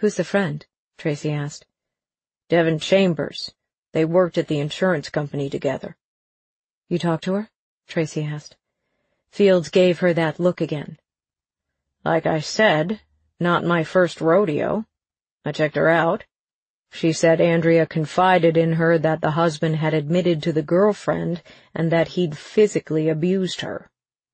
Who's the friend? Tracy asked. Devon Chambers. They worked at the insurance company together. You talked to her? Tracy asked. Fields gave her that look again. Like I said, not my first rodeo. I checked her out. She said Andrea confided in her that the husband had admitted to the girlfriend and that he'd physically abused her.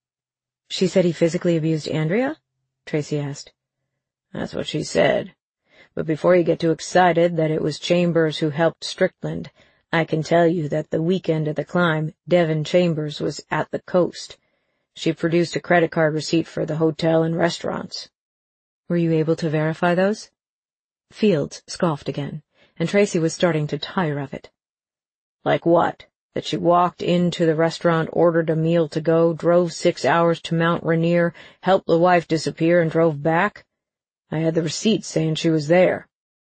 She said he physically abused Andrea? Tracy asked. That's what she said. But before you get too excited that it was Chambers who helped Strickland, I can tell you that the weekend of the climb, Devon Chambers was at the coast. She produced a credit card receipt for the hotel and restaurants. Were you able to verify those? Fields scoffed again, and Tracy was starting to tire of it. Like what? That she walked into the restaurant, ordered a meal to go, drove 6 hours to Mount Rainier, helped the wife disappear, and drove back? I had the receipt saying she was there.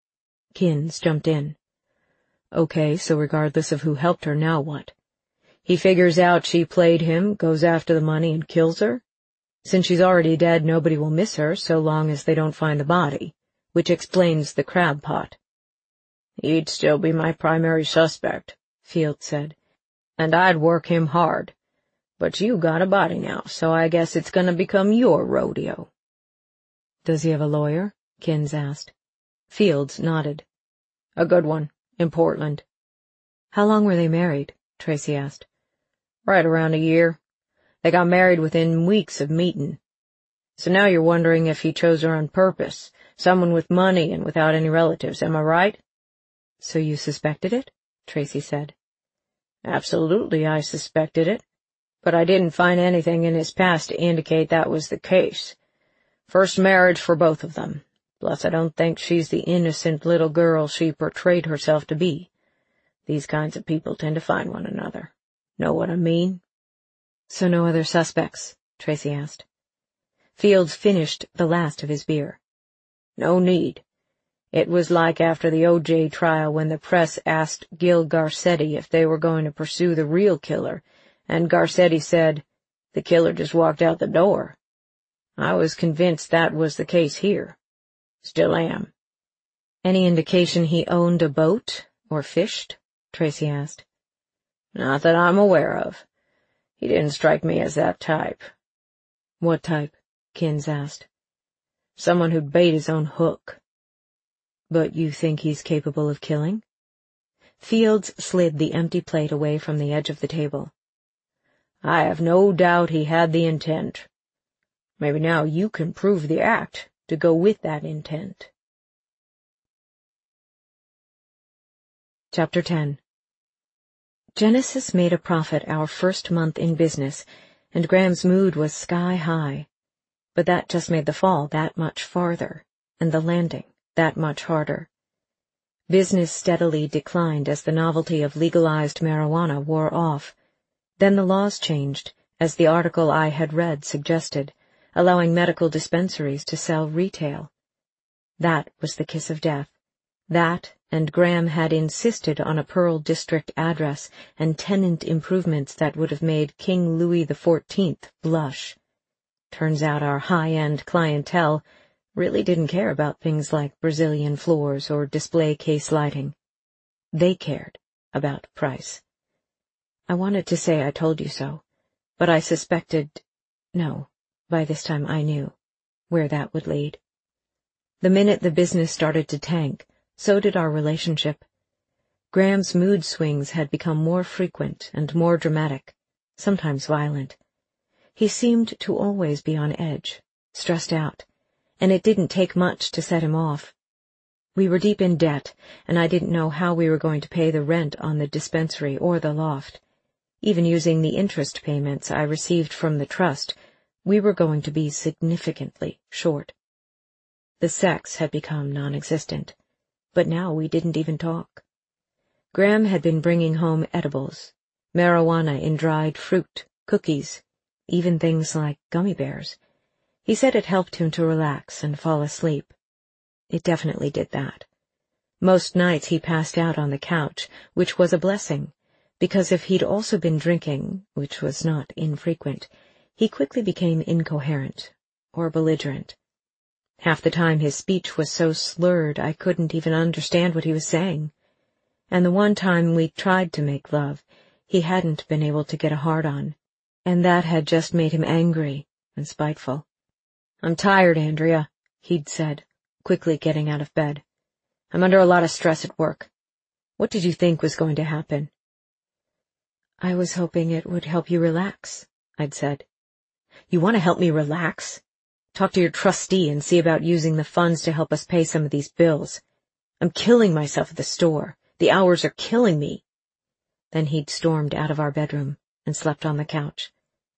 Kins jumped in. Okay, so regardless of who helped her, now what? He figures out she played him, goes after the money, and kills her? Since she's already dead, nobody will miss her so long as they don't find the body, which explains the crab pot. He'd still be my primary suspect, Fields said, and I'd work him hard. But you got a body now, so I guess it's gonna become your rodeo. Does he have a lawyer? Kins asked. Fields nodded. A good one, in Portland. How long were they married? Tracy asked. Right around a year. They got married within weeks of meeting. So now you're wondering if he chose her on purpose, someone with money and without any relatives, am I right? So you suspected it? Tracy said. Absolutely, I suspected it, but I didn't find anything in his past to indicate that was the case. First marriage for both of them. Plus, I don't think she's the innocent little girl she portrayed herself to be. These kinds of people tend to find one another. Know what I mean? So no other suspects? Tracy asked. Fields finished the last of his beer. No need. It was like after the O.J. trial when the press asked Gil Garcetti if they were going to pursue the real killer, and Garcetti said, the killer just walked out the door. I was convinced that was the case here. Still am. Any indication he owned a boat or fished? Tracy asked. Not that I'm aware of. He didn't strike me as that type. What type? Kins asked. Someone who'd bait his own hook. But you think he's capable of killing? Fields slid the empty plate away from the edge of the table. I have no doubt he had the intent. Maybe now you can prove the act to go with that intent. Chapter 10. Genesis made a profit our first month in business, and Graham's mood was sky high. But that just made the fall that much farther, and the landing that much harder. Business steadily declined as the novelty of legalized marijuana wore off. Then the laws changed, as the article I had read suggested, allowing medical dispensaries to sell retail. That was the kiss of death. That, and Graham had insisted on a Pearl District address and tenant improvements that would have made King Louis XIV blush. Turns out our high-end clientele really didn't care about things like Brazilian floors or display case lighting. They cared about price. I wanted to say I told you so, but I suspected—no, by this time I knew—where that would lead. The minute the business started to tank, so did our relationship. Graham's mood swings had become more frequent and more dramatic, sometimes violent. He seemed to always be on edge, stressed out, and it didn't take much to set him off. We were deep in debt, and I didn't know how we were going to pay the rent on the dispensary or the loft. Even using the interest payments I received from the trust, we were going to be significantly short. The sex had become non-existent, but now we didn't even talk. Graham had been bringing home edibles, marijuana in dried fruit, cookies, even things like gummy bears. He said it helped him to relax and fall asleep. It definitely did that. Most nights he passed out on the couch, which was a blessing, because if he'd also been drinking, which was not infrequent, he quickly became incoherent or belligerent. Half the time his speech was so slurred I couldn't even understand what he was saying. And the one time we tried to make love, he hadn't been able to get a hard-on, and that had just made him angry and spiteful. "I'm tired, Andrea," he'd said, quickly getting out of bed. "I'm under a lot of stress at work. What did you think was going to happen?" "I was hoping it would help you relax," I'd said. "You want to help me relax? Talk to your trustee and see about using the funds to help us pay some of these bills. I'm killing myself at the store. The hours are killing me." Then he'd stormed out of our bedroom and slept on the couch.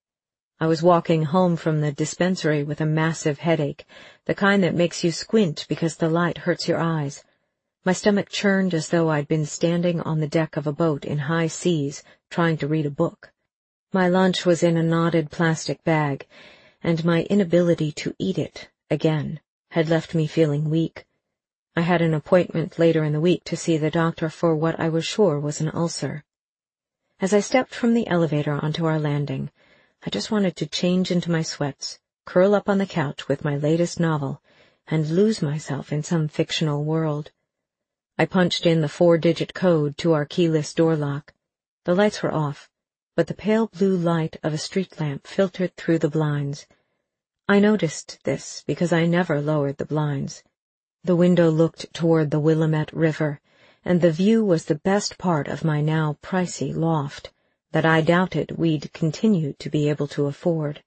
I was walking home from the dispensary with a massive headache, the kind that makes you squint because the light hurts your eyes. My stomach churned as though I'd been standing on the deck of a boat in high seas trying to read a book. My lunch was in a knotted plastic bag, and my inability to eat it, again, had left me feeling weak. I had an appointment later in the week to see the doctor for what I was sure was an ulcer. As I stepped from the elevator onto our landing, I just wanted to change into my sweats, curl up on the couch with my latest novel, and lose myself in some fictional world. I punched in the 4-digit code to our keyless door lock. The lights were off, but the pale blue light of a street lamp filtered through the blinds. I noticed this because I never lowered the blinds. The window looked toward the Willamette River, and the view was the best part of my now pricey loft that I doubted we'd continue to be able to afford.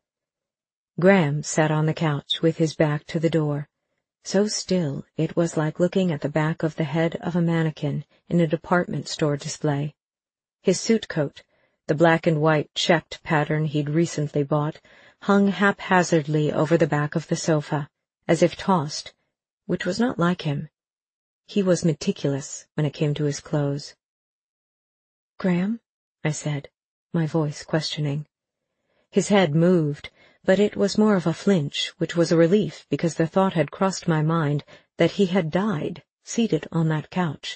Graham sat on the couch with his back to the door, so still it was like looking at the back of the head of a mannequin in a department store display. His suit coat, the black and white checked pattern he'd recently bought, hung haphazardly over the back of the sofa, as if tossed, which was not like him. He was meticulous when it came to his clothes. "Graham?" I said, my voice questioning. His head moved, but it was more of a flinch, which was a relief because the thought had crossed my mind that he had died, seated on that couch.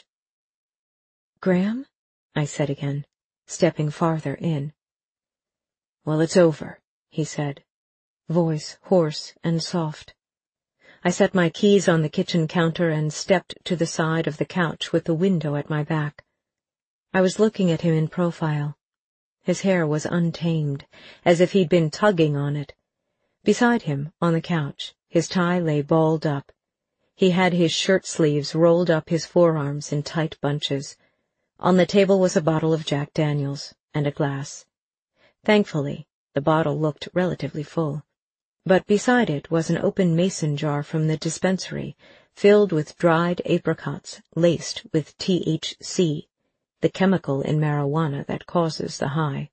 "Graham?" I said again, stepping farther in. "Well, it's over," he said, voice hoarse and soft. I set my keys on the kitchen counter and stepped to the side of the couch with the window at my back. I was looking at him in profile. His hair was untamed, as if he'd been tugging on it. Beside him, on the couch, his tie lay balled up. He had his shirt sleeves rolled up his forearms in tight bunches. On the table was a bottle of Jack Daniels and a glass. Thankfully, the bottle looked relatively full. But beside it was an open mason jar from the dispensary, filled with dried apricots laced with THC, the chemical in marijuana that causes the high.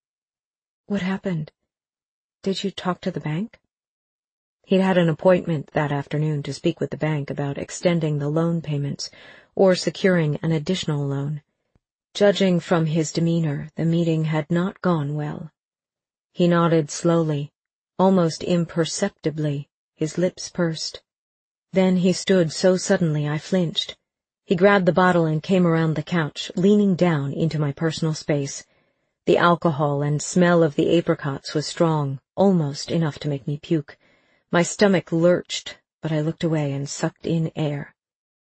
"What happened? Did you talk to the bank?" He'd had an appointment that afternoon to speak with the bank about extending the loan payments or securing an additional loan. Judging from his demeanor, the meeting had not gone well. He nodded slowly, almost imperceptibly, his lips pursed. Then he stood so suddenly I flinched. He grabbed the bottle and came around the couch, leaning down into my personal space. The alcohol and smell of the apricots was strong, almost enough to make me puke. My stomach lurched, but I looked away and sucked in air.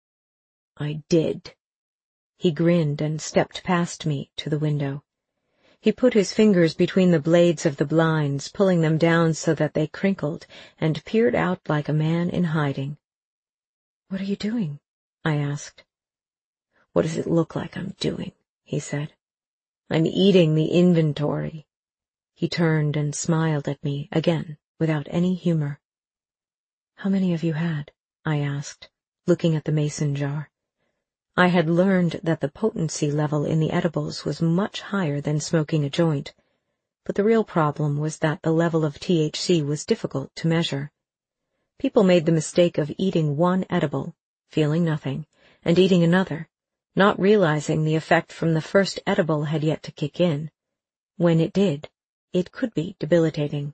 "I did." He grinned and stepped past me to the window. He put his fingers between the blades of the blinds, pulling them down so that they crinkled, and peered out like a man in hiding. "What are you doing?" I asked. "What does it look like I'm doing?" he said. "I'm eating the inventory." He turned and smiled at me again, without any humor. "How many have you had?" I asked, looking at the mason jar. I had learned that the potency level in the edibles was much higher than smoking a joint, but the real problem was that the level of THC was difficult to measure. People made the mistake of eating one edible, feeling nothing, and eating another, not realizing the effect from the first edible had yet to kick in. When it did, it could be debilitating.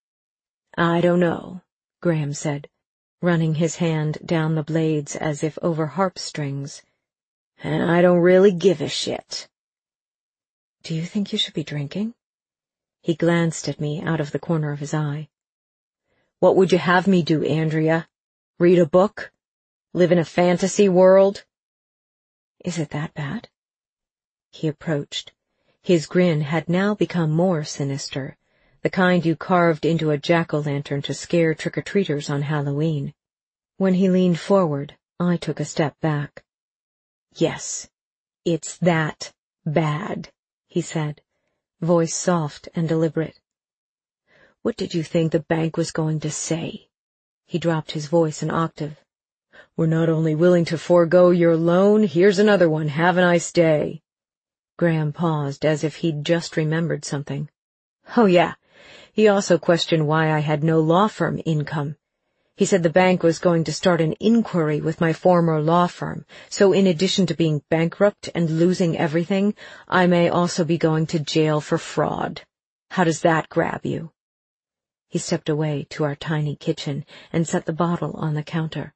"I don't know," Graham said, running his hand down the blades as if over harp strings. "And I don't really give a shit." "Do you think you should be drinking?" He glanced at me out of the corner of his eye. "What would you have me do, Andrea? Read a book? Live in a fantasy world? Is it that bad? He approached. His grin had now become more sinister, the kind you carved into a jack-o'-lantern to scare trick-or-treaters on Halloween. When he leaned forward, I took a step back. Yes, it's that bad, he said, voice soft and deliberate. What did you think the bank was going to say? He dropped his voice an octave. We're not only willing to forego your loan, here's another one, have a nice day. Graham paused as if he'd just remembered something. Oh, yeah. He also questioned why I had no law firm income. He said the bank was going to start an inquiry with my former law firm, so in addition to being bankrupt and losing everything, I may also be going to jail for fraud. How does that grab you? He stepped away to our tiny kitchen and set the bottle on the counter.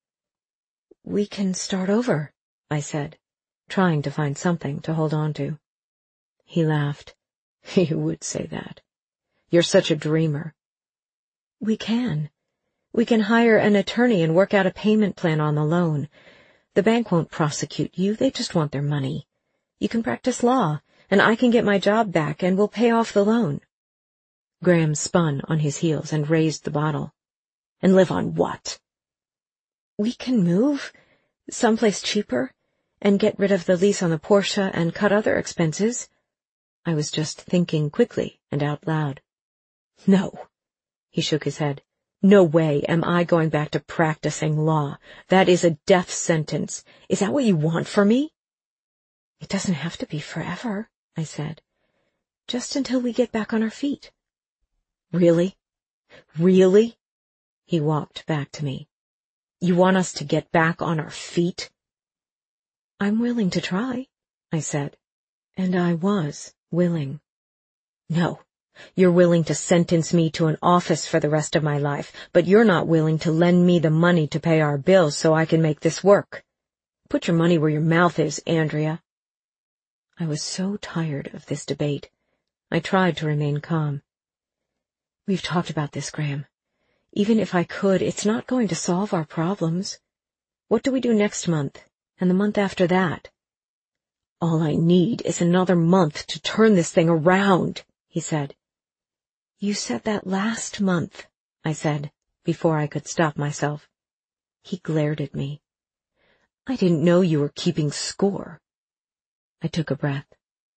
We can start over, I said, trying to find something to hold on to. He laughed. You would say that. You're such a dreamer. We can. We can hire an attorney and work out a payment plan on the loan. The bank won't prosecute you, they just want their money. You can practice law, and I can get my job back, and we'll pay off the loan. Graham spun on his heels and raised the bottle. And live on what? We can move, someplace cheaper, and get rid of the lease on the Porsche and cut other expenses. I was just thinking quickly and out loud. No. He shook his head. No way am I going back to practicing law. That is a death sentence. Is that what you want for me? It doesn't have to be forever, I said. Just until we get back on our feet. Really? Really? He walked back to me. You want us to get back on our feet? I'm willing to try, I said. And I was willing. No. You're willing to sentence me to an office for the rest of my life, but you're not willing to lend me the money to pay our bills so I can make this work. Put your money where your mouth is, Andrea. I was so tired of this debate. I tried to remain calm. We've talked about this, Graham. Even if I could, it's not going to solve our problems. What do we do next month, and the month after that? All I need is another month to turn this thing around, he said. You said that last month, I said, before I could stop myself. He glared at me. I didn't know you were keeping score. I took a breath.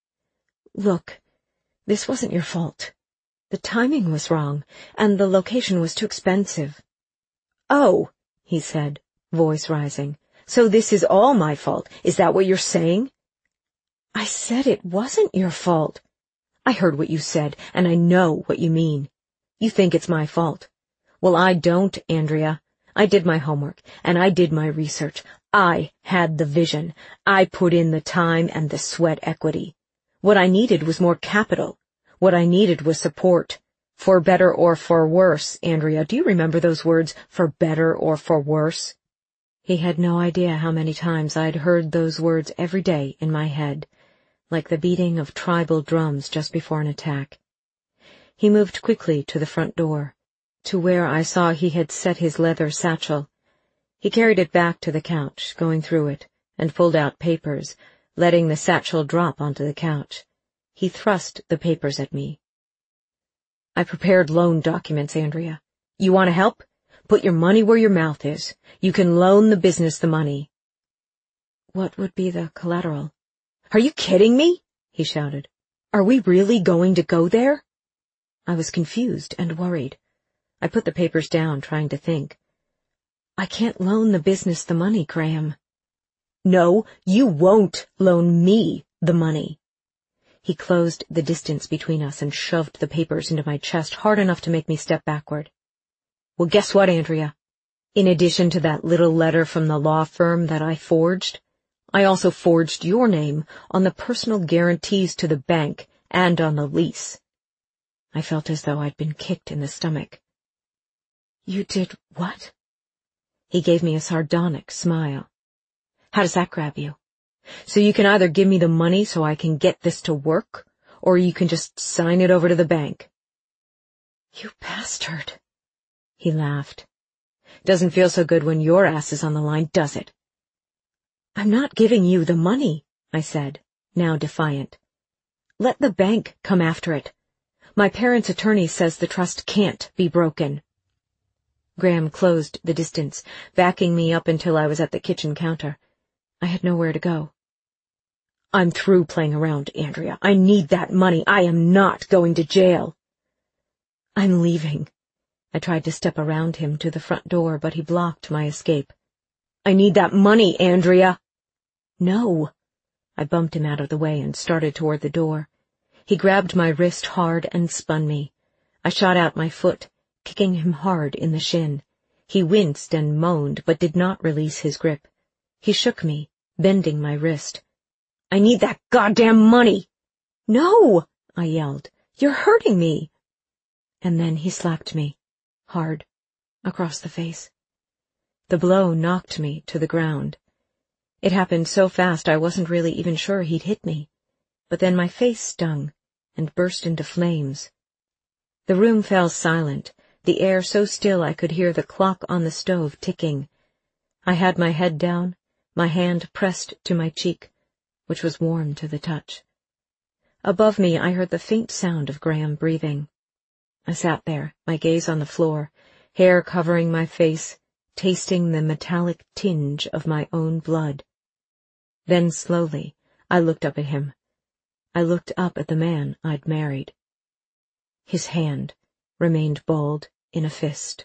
Look, this wasn't your fault. The timing was wrong, and the location was too expensive. Oh, he said, voice rising. So this is all my fault. Is that what you're saying? I said it wasn't your fault. I heard what you said, and I know what you mean. You think it's my fault. Well, I don't, Andrea. I did my homework, and I did my research. I had the vision. I put in the time and the sweat equity. What I needed was more capital. What I needed was support. For better or for worse, Andrea. Do you remember those words, for better or for worse? He had no idea how many times I'd heard those words every day in my head, like the beating of tribal drums just before an attack. He moved quickly to the front door, to where I saw he had set his leather satchel. He carried it back to the couch, going through it, and pulled out papers, letting the satchel drop onto the couch. He thrust the papers at me. I prepared loan documents, Andrea. You want to help? Put your money where your mouth is. You can loan the business the money. What would be the collateral? Are you kidding me? He shouted. Are we really going to go there? I was confused and worried. I put the papers down, trying to think. I can't loan the business the money, Graham. No, you won't loan me the money. He closed the distance between us and shoved the papers into my chest hard enough to make me step backward. Well, guess what, Andrea? In addition to that little letter from the law firm that I forged, I also forged your name on the personal guarantees to the bank and on the lease. I felt as though I'd been kicked in the stomach. You did what? He gave me a sardonic smile. How does that grab you? So you can either give me the money so I can get this to work, or you can just sign it over to the bank. You bastard. He laughed. Doesn't feel so good when your ass is on the line, does it? I'm not giving you the money, I said, now defiant. Let the bank come after it. My parents' attorney says the trust can't be broken. Graham closed the distance, backing me up until I was at the kitchen counter. I had nowhere to go. I'm through playing around, Andrea. I need that money. I am not going to jail. I'm leaving. I tried to step around him to the front door, but he blocked my escape. I need that money, Andrea. No. I bumped him out of the way and started toward the door. He grabbed my wrist hard and spun me. I shot out my foot, kicking him hard in the shin. He winced and moaned, but did not release his grip. He shook me, bending my wrist. I need that goddamn money! No! I yelled. You're hurting me! And then he slapped me, hard, across the face. The blow knocked me to the ground. It happened so fast I wasn't really even sure he'd hit me. But then my face stung and burst into flames. The room fell silent, the air so still I could hear the clock on the stove ticking. I had my head down, my hand pressed to my cheek, which was warm to the touch. Above me I heard the faint sound of Graham breathing. I sat there, my gaze on the floor, hair covering my face, tasting the metallic tinge of my own blood. Then slowly I looked up at him. I looked up at the man I'd married. His hand remained balled in a fist.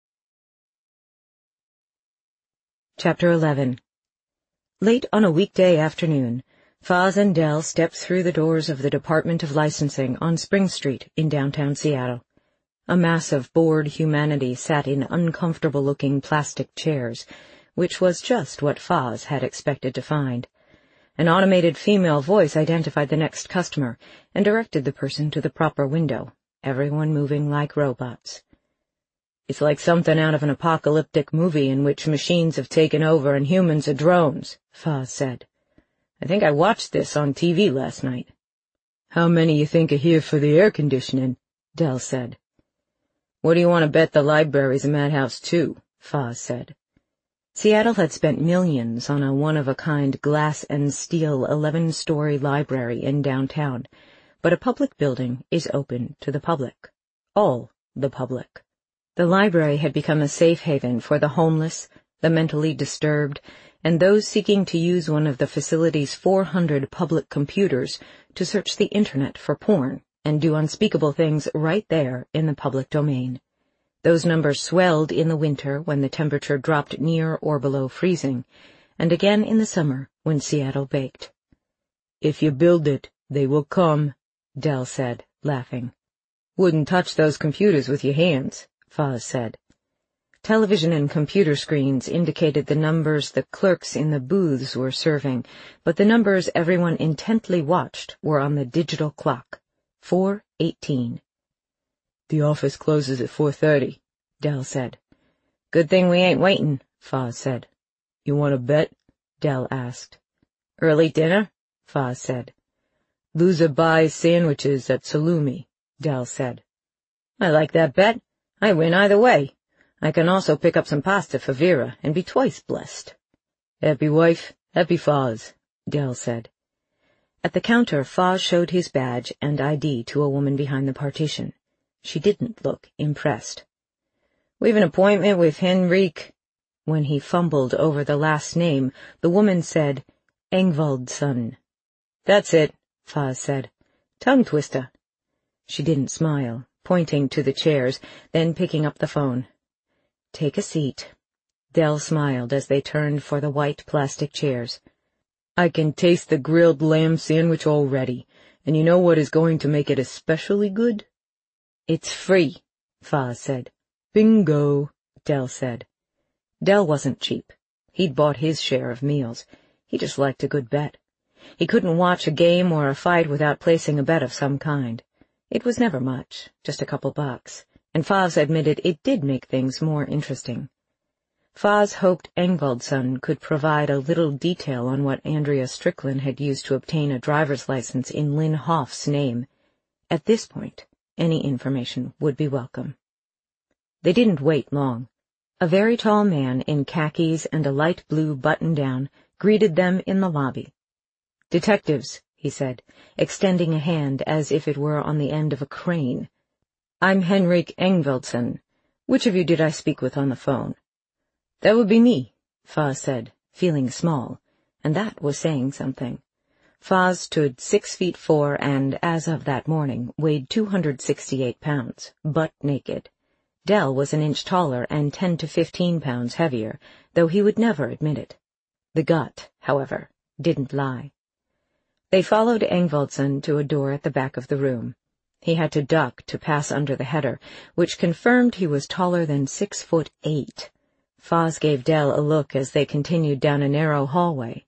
Chapter 11. Late on a weekday afternoon, Foz and Dell stepped through the doors of the Department of Licensing on Spring Street in downtown Seattle. A mass of bored humanity sat in uncomfortable-looking plastic chairs, which was just what Foz had expected to find. An automated female voice identified the next customer and directed the person to the proper window, everyone moving like robots. It's like something out of an apocalyptic movie in which machines have taken over and humans are drones, Foz said. I think I watched this on TV last night. How many you think are here for the air conditioning? Dell said. What do you want to bet the library's a madhouse too? Foz said. Seattle had spent millions on a one-of-a-kind glass and steel 11-story library in downtown, but a public building is open to the public. All the public. The library had become a safe haven for the homeless, the mentally disturbed, and those seeking to use one of the facility's 400 public computers to search the Internet for porn and do unspeakable things right there in the public domain. Those numbers swelled in the winter when the temperature dropped near or below freezing, and again in the summer when Seattle baked. If you build it, they will come, Dell said, laughing. Wouldn't touch those computers with your hands, Foz said. Television and computer screens indicated the numbers the clerks in the booths were serving, but the numbers everyone intently watched were on the digital clock. 4:18. The office closes at 4:30, Dell said. Good thing we ain't waiting, Foz said. You want to bet? Dell asked. Early dinner? Foz said. Loser buys sandwiches at Salumi, Dell said. I like that bet. I win either way. I can also pick up some pasta for Vera and be twice blessed. Happy wife, happy Foz, Dell said. At the counter, Foz showed his badge and ID to a woman behind the partition. She didn't look impressed. We've an appointment with Henrik. When he fumbled over the last name, the woman said, Engvaldsson. That's it, Foz said. Tongue twister. She didn't smile, pointing to the chairs, then picking up the phone. Take a seat. Dell smiled as they turned for the white plastic chairs. I can taste the grilled lamb sandwich already, and you know what is going to make it especially good? It's free, Foz said. Bingo, Dell said. Dell wasn't cheap. He'd bought his share of meals. He just liked a good bet. He couldn't watch a game or a fight without placing a bet of some kind. It was never much, just a couple bucks, and Foz admitted it did make things more interesting. Foz hoped Engvaldsson could provide a little detail on what Andrea Strickland had used to obtain a driver's license in Lynn Hoff's name. At this point, any information would be welcome. They didn't wait long. A very tall man in khakis and a light blue button-down greeted them in the lobby. "Detectives," he said, extending a hand as if it were on the end of a crane. "I'm Henrik Engvaldsen. Which of you did I speak with on the phone?" "That would be me," Foz said, feeling small, and that was saying something. Foz stood 6'4" and, as of that morning, weighed 268 pounds, butt naked. Dell was an inch taller and 10 to 15 pounds heavier, though he would never admit it. The gut, however, didn't lie. They followed Engvaldsen to a door at the back of the room. He had to duck to pass under the header, which confirmed he was taller than 6'8". Foz gave Dell a look as they continued down a narrow hallway.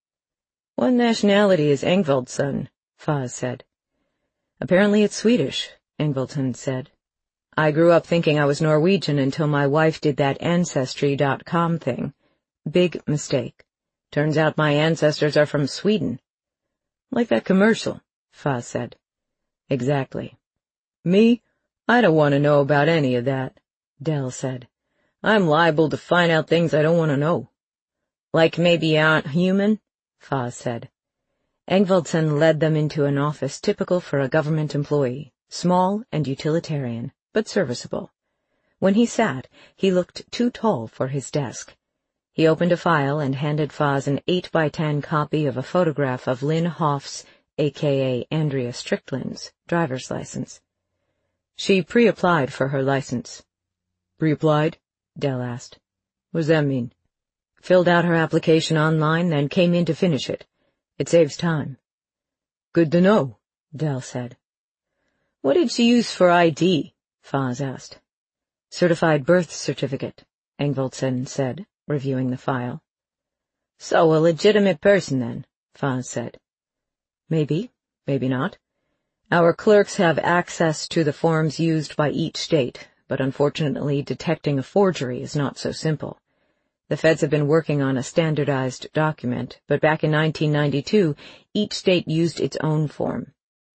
"What nationality is Engvaldsen?" Foz said. "Apparently it's Swedish," Engvaldsen said. "I grew up thinking I was Norwegian until my wife did that Ancestry.com thing. Big mistake. Turns out my ancestors are from Sweden." "Like that commercial," Foz said. "Exactly." "Me? I don't want to know about any of that," Dell said. "I'm liable to find out things I don't want to know." "Like maybe you aren't human?" Foz said. Engvaldsen led them into an office typical for a government employee, small and utilitarian, but serviceable. When he sat, he looked too tall for his desk. He opened a file and handed Foz an 8x10 copy of a photograph of Lynn Hoff's, a.k.a. Andrea Strickland's, driver's license. "She pre-applied for her license." "Pre-applied?" Dell asked. "What does that mean?" "Filled out her application online, then came in to finish it. It saves time." "Good to know," Dell said. "What did she use for ID?" Foz asked. "Certified birth certificate," Engvaldsen said, reviewing the file. "So a legitimate person, then," Foz said. "Maybe, maybe not. Our clerks have access to the forms used by each state, but unfortunately detecting a forgery is not so simple. The feds have been working on a standardized document, but back in 1992, each state used its own form."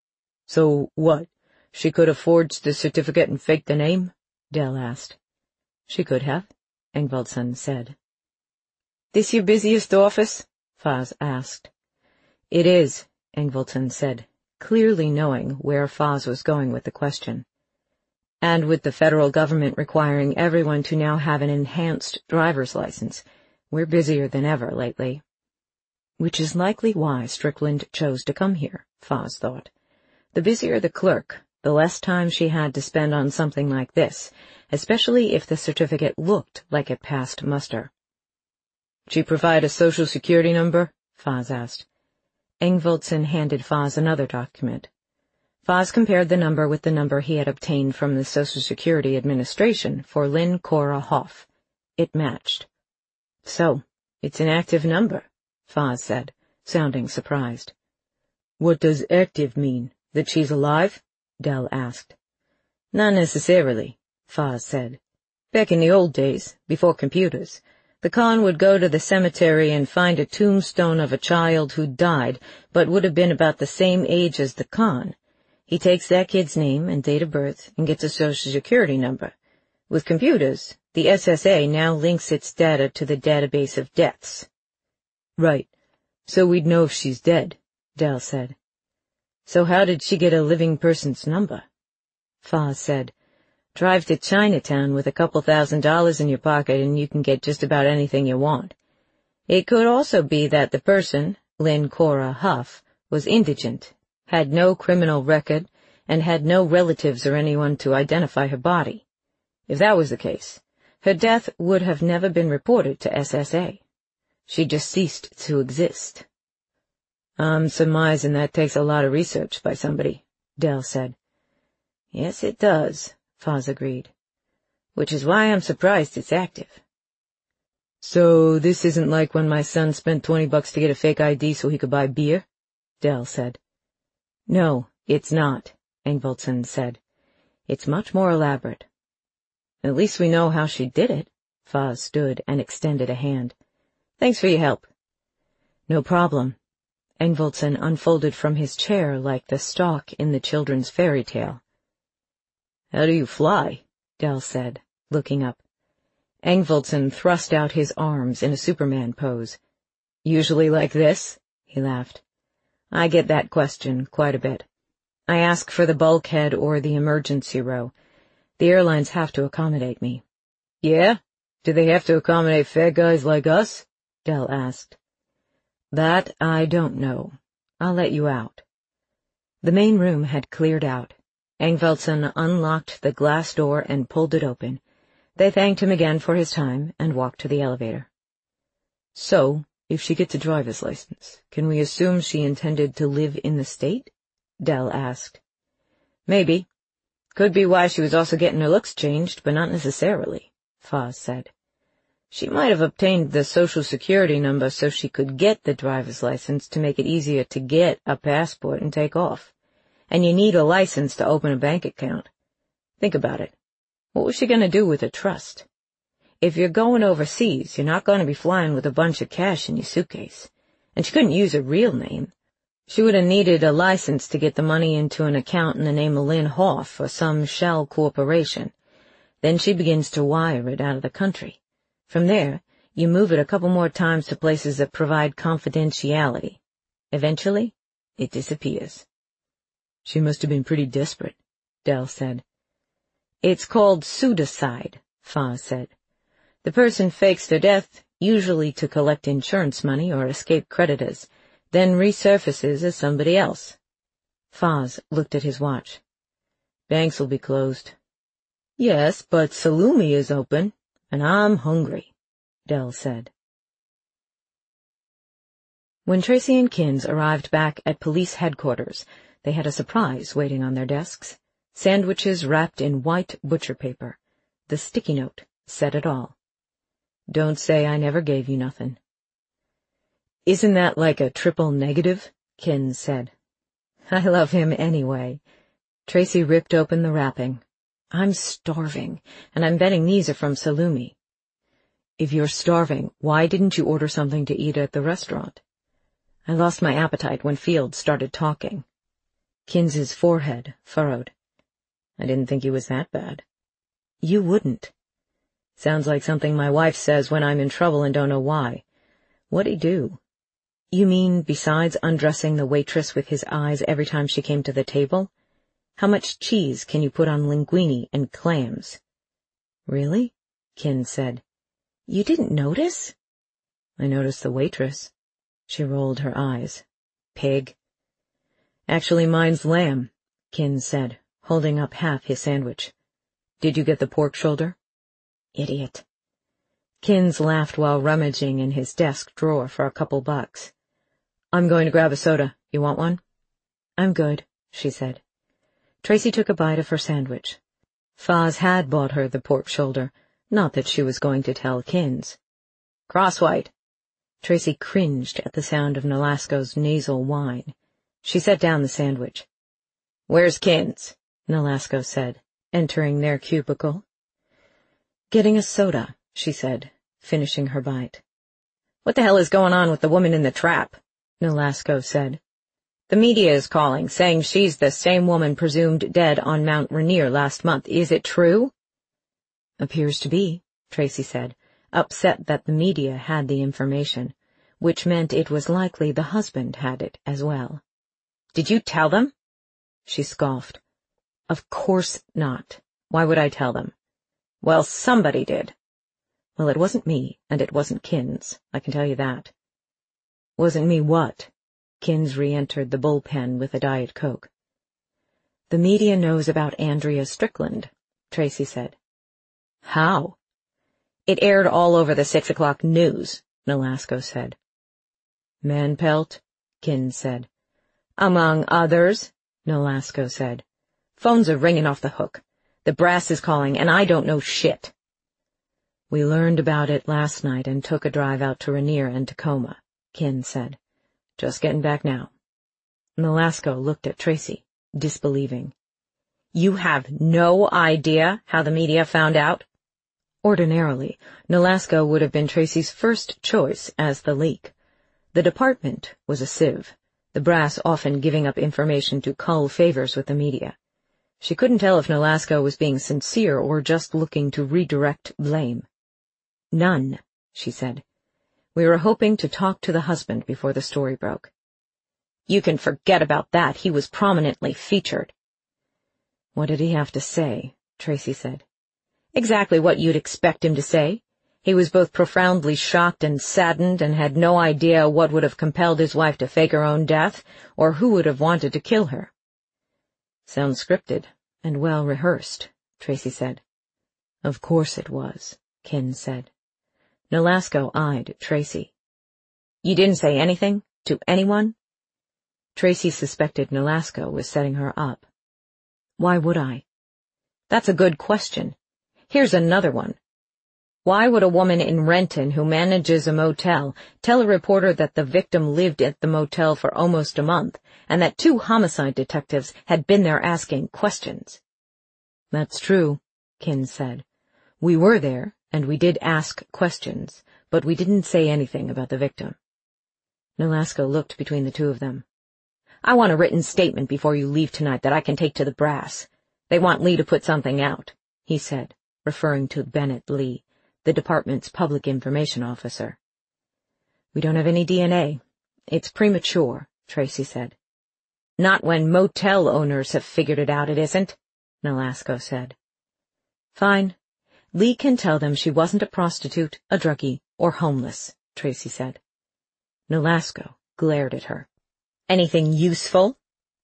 "So what? She could have forged the certificate and faked the name?" Dell asked. "She could have," Engvaldsen said. "This your busiest office?" Foz asked. "It is," Engvaldsen said, clearly knowing where Foz was going with the question. "And with the federal government requiring everyone to now have an enhanced driver's license, we're busier than ever lately." Which is likely why Strickland chose to come here, Foz thought. The busier the clerk, the less time she had to spend on something like this, especially if the certificate looked like it passed muster. "She provide a social security number?" Foz asked. Engvaldsen handed Foz another document. Foz compared the number with the number he had obtained from the Social Security Administration for Lynn Cora Hoff. It matched. "So, it's an active number," Foz said, sounding surprised. "What does active mean? That she's alive?" Dell asked. "Not necessarily," Foz said. "Back in the old days, before computers, the Khan would go to the cemetery and find a tombstone of a child who died but would have been about the same age as the Khan. He takes that kid's name and date of birth and gets a social security number. With computers, the SSA now links its data to the database of deaths." "Right. So we'd know if she's dead," Dell said. "So how did she get a living person's number?" Foz said. "Drive to Chinatown with a couple $1,000s in your pocket and you can get just about anything you want. It could also be that the person, Lynn Cora Hoff, was indigent, had no criminal record, and had no relatives or anyone to identify her body. If that was the case, her death would have never been reported to SSA. She just ceased to exist." "I'm surmising that takes a lot of research by somebody," Dell said. "Yes, it does," Foz agreed. "Which is why I'm surprised it's active." "So this isn't like when my son spent $20 to get a fake ID so he could buy beer?" Dell said. "No, it's not," Engvaldsen said. "It's much more elaborate." "At least we know how she did it." Foz stood and extended a hand. "Thanks for your help." "No problem." Engvaldsen unfolded from his chair like the stalk in the children's fairy tale. "How do you fly?" Dell said, looking up. Engvaldsen thrust out his arms in a Superman pose. "Usually like this?" he laughed. "I get that question quite a bit. I ask for the bulkhead or the emergency row. The airlines have to accommodate me." "Yeah? Do they have to accommodate fat guys like us?" Dell asked. "That I don't know. I'll let you out." The main room had cleared out. Engvaldsen unlocked the glass door and pulled it open. They thanked him again for his time and walked to the elevator. "So, if she gets a driver's license, can we assume she intended to live in the state?" Dell asked. "Maybe. Could be why she was also getting her looks changed, but not necessarily," Foz said. "She might have obtained the Social Security number so she could get the driver's license to make it easier to get a passport and take off. And you need a license to open a bank account. Think about it. What was she going to do with a trust? If you're going overseas, you're not going to be flying with a bunch of cash in your suitcase. And she couldn't use her real name. She would have needed a license to get the money into an account in the name of Lynn Hoff or some shell corporation. Then she begins to wire it out of the country. From there, you move it a couple more times to places that provide confidentiality. Eventually, it disappears." "She must have been pretty desperate," Dell said. "It's called pseudocide," Foz said. "The person fakes their death, usually to collect insurance money or escape creditors, then resurfaces as somebody else." Foz looked at his watch. "Banks will be closed." "Yes, but Salumi is open, and I'm hungry," Dell said. When Tracy and Kins arrived back at police headquarters, they had a surprise waiting on their desks. Sandwiches wrapped in white butcher paper. The sticky note said it all. "Don't say I never gave you nothing." "Isn't that like a triple negative?" Kins said. "I love him anyway." Tracy ripped open the wrapping. "I'm starving, and I'm betting these are from Salumi." "If you're starving, why didn't you order something to eat at the restaurant?" "I lost my appetite when Fields started talking." Kins's forehead furrowed. "I didn't think he was that bad." "You wouldn't." "Sounds like something my wife says when I'm in trouble and don't know why. What'd he do?" "You mean besides undressing the waitress with his eyes every time she came to the table? How much cheese can you put on linguine and clams?" "Really?" Kins said. "You didn't notice?" "I noticed the waitress." She rolled her eyes. "Pig." "Actually, mine's lamb," Kins said, holding up half his sandwich. "Did you get the pork shoulder?" "Idiot." Kins laughed while rummaging in his desk drawer for a couple bucks. "I'm going to grab a soda. You want one?" "I'm good," she said. Tracy took a bite of her sandwich. Foz had bought her the pork shoulder, not that she was going to tell Kins. "Crosswhite." Tracy cringed at the sound of Nolasco's nasal whine. She set down the sandwich. "Where's Kins?" Nolasco said, entering their cubicle. "Getting a soda," she said, finishing her bite. "What the hell is going on with the woman in the trap?" Nolasco said. "The media is calling, saying she's the same woman presumed dead on Mount Rainier last month. Is it true?" "Appears to be," Tracy said, upset that the media had the information, which meant it was likely the husband had it as well. "Did you tell them?" She scoffed. "Of course not. Why would I tell them?" "Well, somebody did." "Well, it wasn't me, and it wasn't Kins, I can tell you that." "Wasn't me what?" Kins re-entered the bullpen with a Diet Coke. "The media knows about Andrea Strickland," Tracy said. "How?" "It aired all over the 6 o'clock news," Nolasco said. "Manpelt," Kins said. "Among others," Nolasco said. "Phones are ringing off the hook. The brass is calling, and I don't know shit." "We learned about it last night and took a drive out to Rainier and Tacoma," Kins said. "Just getting back now." Nolasco looked at Tracy, disbelieving. "You have no idea how the media found out?" Ordinarily, Nolasco would have been Tracy's first choice as the leak. The department was a sieve, the brass often giving up information to cull favors with the media. She couldn't tell if Nolasco was being sincere or just looking to redirect blame. None, she said. We were hoping to talk to the husband before the story broke. You can forget about that. He was prominently featured. What did he have to say? Tracy said. Exactly what you'd expect him to say. He was both profoundly shocked and saddened and had no idea what would have compelled his wife to fake her own death or who would have wanted to kill her. Sounds scripted and well rehearsed, Tracy said. Of course it was, Kin said. Nolasco eyed Tracy. You didn't say anything? To anyone? Tracy suspected Nolasco was setting her up. Why would I? That's a good question. Here's another one. Why would a woman in Renton who manages a motel tell a reporter that the victim lived at the motel for almost a month and that 2 homicide detectives had been there asking questions? That's true, Kin said. We were there, and we did ask questions, but we didn't say anything about the victim. Nolasco looked between the two of them. I want a written statement before you leave tonight that I can take to the brass. They want Lee to put something out, he said, referring to Bennett Lee, the department's public information officer. We don't have any DNA. It's premature, Tracy said. Not when motel owners have figured it out, it isn't, Nolasco said. Fine. Lee can tell them she wasn't a prostitute, a druggie, or homeless, Tracy said. Nolasco glared at her. Anything useful?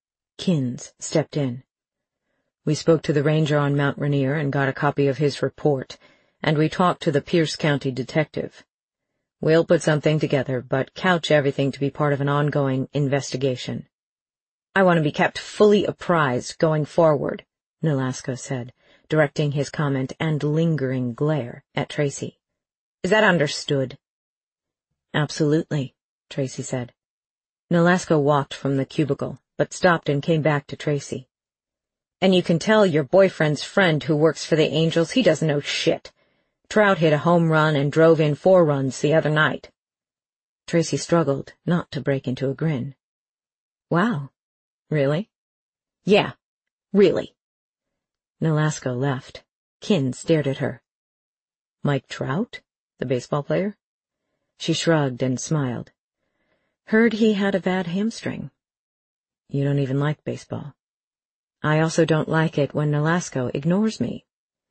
Kins stepped in. We spoke to the ranger on Mount Rainier and got a copy of his report, and we talked to the Pierce County detective. We'll put something together, but couch everything to be part of an ongoing investigation. I want to be kept fully apprised going forward, Nolasco said, directing his comment and lingering glare at Tracy. Is that understood? Absolutely, Tracy said. Nolasco walked from the cubicle, but stopped and came back to Tracy. And you can tell your boyfriend's friend who works for the Angels he doesn't know shit. Trout hit a home run and drove in 4 runs the other night. Tracy struggled not to break into a grin. Wow. Really? Yeah, really. Nolasco left. Kin stared at her. Mike Trout? The baseball player? She shrugged and smiled. Heard he had a bad hamstring. You don't even like baseball. I also don't like it when Nolasco ignores me.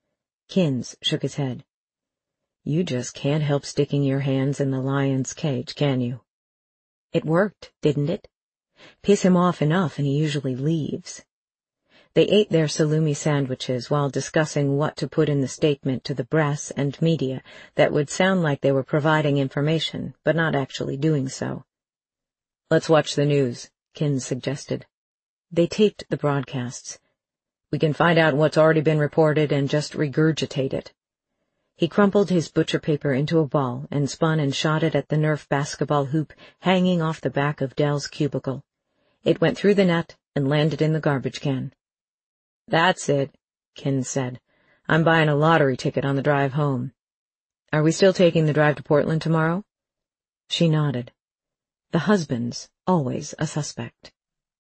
Kins shook his head. You just can't help sticking your hands in the lion's cage, can you? It worked, didn't it? Piss him off enough and he usually leaves. They ate their salumi sandwiches while discussing what to put in the statement to the brass and media that would sound like they were providing information, but not actually doing so. Let's watch the news, Kins suggested. They taped the broadcasts. We can find out what's already been reported and just regurgitate it. He crumpled his butcher paper into a ball and spun and shot it at the Nerf basketball hoop hanging off the back of Dell's cubicle. It went through the net and landed in the garbage can. That's it, Kin said. I'm buying a lottery ticket on the drive home. Are we still taking the drive to Portland tomorrow? She nodded. The husband's always a suspect.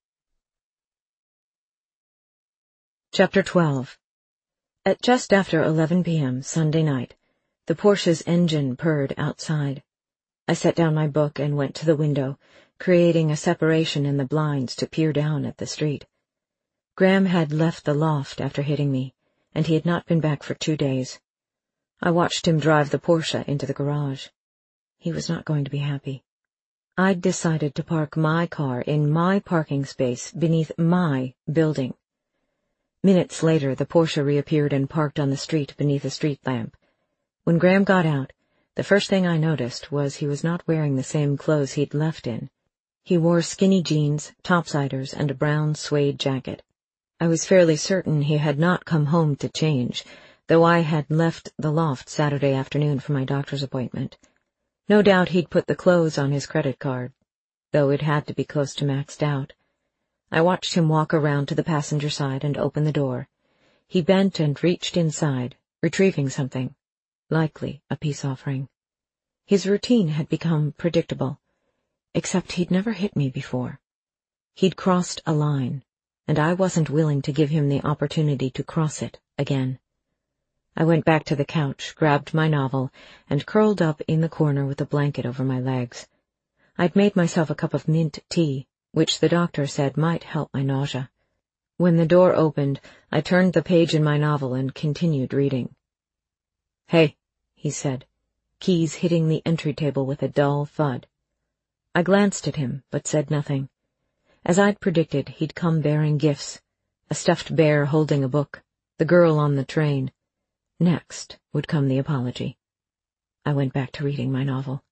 Chapter 12. At just after 11 p.m. Sunday night, the Porsche's engine purred outside. I set down my book and went to the window, creating a separation in the blinds to peer down at the street. Graham had left the loft after hitting me, and he had not been back for 2 days. I watched him drive the Porsche into the garage. He was not going to be happy. I'd decided to park my car in my parking space beneath my building. Minutes later, the Porsche reappeared and parked on the street beneath a street lamp. When Graham got out, the first thing I noticed was he was not wearing the same clothes he'd left in. He wore skinny jeans, topsiders, and a brown suede jacket. I was fairly certain he had not come home to change, though I had left the loft Saturday afternoon for my doctor's appointment. No doubt he'd put the clothes on his credit card, though it had to be close to maxed out. I watched him walk around to the passenger side and open the door. He bent and reached inside, retrieving something, likely a peace offering. His routine had become predictable, except he'd never hit me before. He'd crossed a line, and I wasn't willing to give him the opportunity to cross it again. I went back to the couch, grabbed my novel, and curled up in the corner with a blanket over my legs. I'd made myself a cup of mint tea, which the doctor said might help my nausea. When the door opened, I turned the page in my novel and continued reading. "Hey," he said, keys hitting the entry table with a dull thud. I glanced at him, but said nothing. As I'd predicted, he'd come bearing gifts. A stuffed bear holding a book, the girl on the train. Next would come the apology. I went back to reading my novel.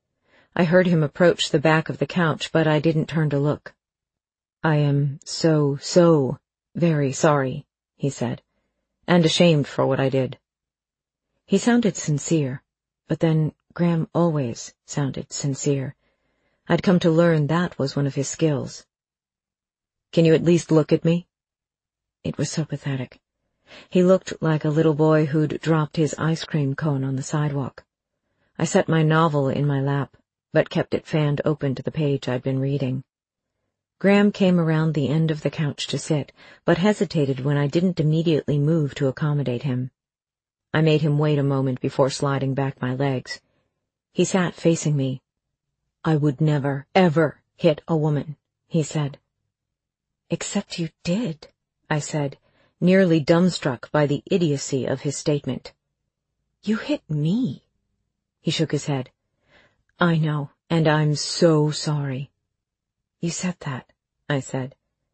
I heard him approach the back of the couch, but I didn't turn to look. "I am so very sorry," he said, "and ashamed for what I did." He sounded sincere, but then Graham always sounded sincere. I'd come to learn that was one of his skills. "Can you at least look at me?" It was so pathetic. He looked like a little boy who'd dropped his ice cream cone on the sidewalk. I set my novel in my lap, but kept it fanned open to the page I'd been reading. Graham came around the end of the couch to sit, but hesitated when I didn't immediately move to accommodate him. I made him wait a moment before sliding back my legs. He sat facing me. "I would never, ever hit a woman," he said. "Except you did," I said, nearly dumbstruck by the idiocy of his statement. "You hit me." He shook his head. "I know, and I'm so sorry." "You said that," I said.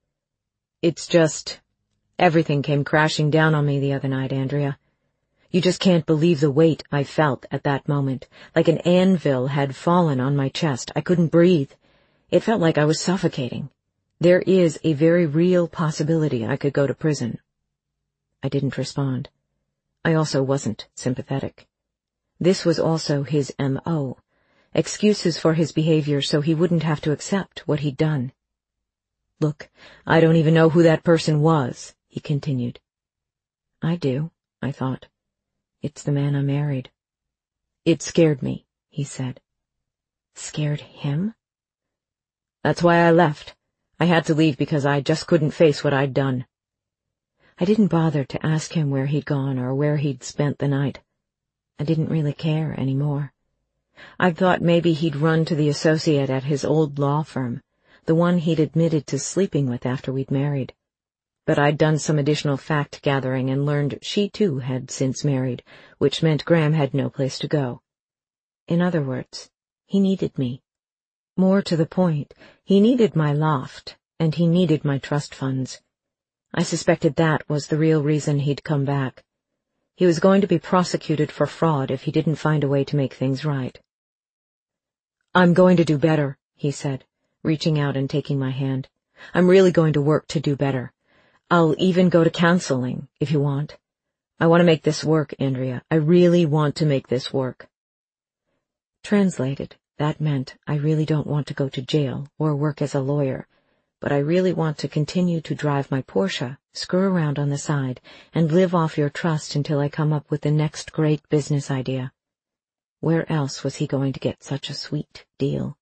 "It's just, everything came crashing down on me the other night, Andrea. You just can't believe the weight I felt at that moment, like an anvil had fallen on my chest. I couldn't breathe. It felt like I was suffocating. There is a very real possibility I could go to prison." I didn't respond. I also wasn't sympathetic. This was also his M.O., excuses for his behavior so he wouldn't have to accept what he'd done. "Look, I don't even know who that person was," he continued. "I do," I thought. "It's the man I married." "It scared me," he said. "Scared him?" "That's why I left. I had to leave because I just couldn't face what I'd done." I didn't bother to ask him where he'd gone or where he'd spent the night. I didn't really care anymore. I thought maybe he'd run to the associate at his old law firm, the one he'd admitted to sleeping with after we'd married. But I'd done some additional fact-gathering and learned she too had since married, which meant Graham had no place to go. In other words, he needed me. More to the point, he needed my loft, and he needed my trust funds. I suspected that was the real reason he'd come back. He was going to be prosecuted for fraud if he didn't find a way to make things right. "I'm going to do better," he said, reaching out and taking my hand. "I'm really going to work to do better. I'll even go to counseling, if you want. I want to make this work, Andrea. I really want to make this work." Translated, that meant I really don't want to go to jail or work as a lawyer, but I really want to continue to drive my Porsche, screw around on the side, and live off your trust until I come up with the next great business idea. Where else was he going to get such a sweet deal?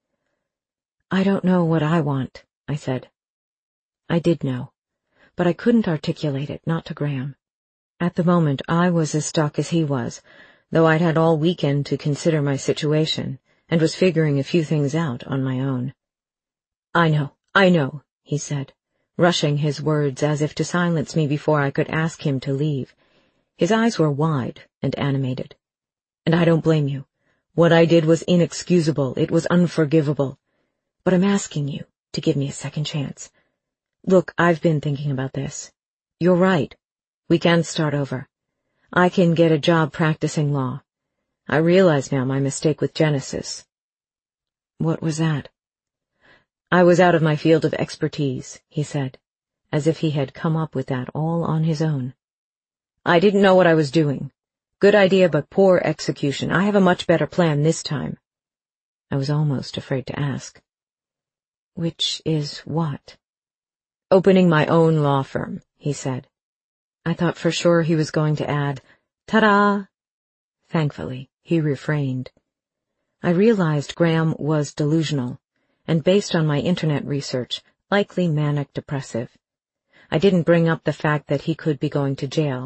"I don't know what I want," I said. I did know, but I couldn't articulate it, not to Graham. At the moment, I was as stuck as he was, though I'd had all weekend to consider my situation, and was figuring a few things out on my own. I know, he said, rushing his words as if to silence me before I could ask him to leave. His eyes were wide and animated. "And I don't blame you. What I did was inexcusable. It was unforgivable. But I'm asking you to give me a second chance. Look, I've been thinking about this. You're right. We can start over. I can get a job practicing law. I realize now my mistake with Genesis." "What was that?" "I was out of my field of expertise," he said, as if he had come up with that all on his own. "I didn't know what I was doing. Good idea, but poor execution. I have a much better plan this time." I was almost afraid to ask. "Which is what?" "Opening my own law firm," he said. I thought for sure he was going to add, "Ta-da!" Thankfully, he refrained. I realized Graham was delusional, and based on my internet research, likely manic-depressive. I didn't bring up the fact that he could be going to jail,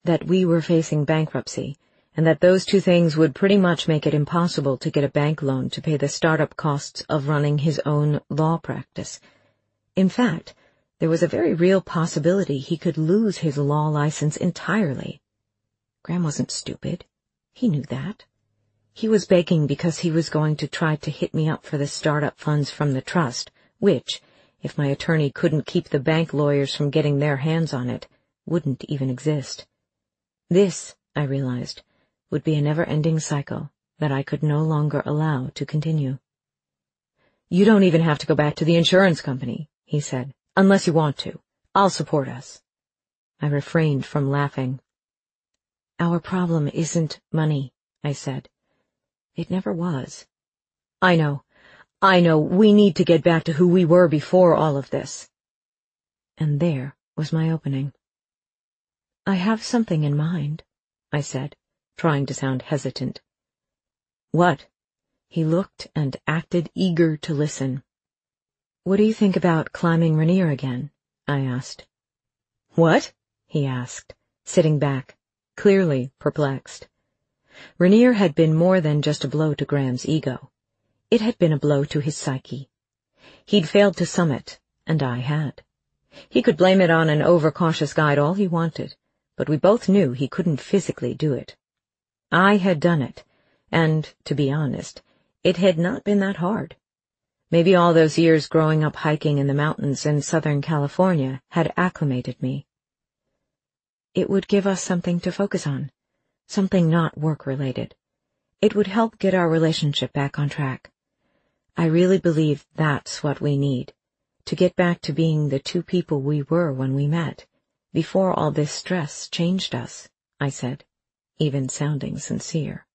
that we were facing bankruptcy, and that those two things would pretty much make it impossible to get a bank loan to pay the startup costs of running his own law practice. In fact, there was a very real possibility he could lose his law license entirely. Graham wasn't stupid. He knew that. He was begging because he was going to try to hit me up for the startup funds from the trust, which, if my attorney couldn't keep the bank lawyers from getting their hands on it, wouldn't even exist. This, I realized, would be a never-ending cycle that I could no longer allow to continue. "You don't even have to go back to the insurance company," he said, "unless you want to. I'll support us." I refrained from laughing. "Our problem isn't money," I said. "It never was." I know. We need to get back to who we were before all of this." And there was my opening. "I have something in mind," I said, trying to sound hesitant. "What?" He looked and acted eager to listen. "What do you think about climbing Rainier again?" I asked. "What?" he asked, sitting back, clearly perplexed. Rainier had been more than just a blow to Graham's ego. It had been a blow to his psyche. He'd failed to summit, and I had. He could blame it on an overcautious guide all he wanted, but we both knew he couldn't physically do it. I had done it, and, to be honest, it had not been that hard. Maybe all those years growing up hiking in the mountains in Southern California had acclimated me. It would give us something to focus on, something not work-related. It would help get our relationship back on track. I really believe that's what we need, to get back to being the two people we were when we met, before all this stress changed us, I said, even sounding sincere.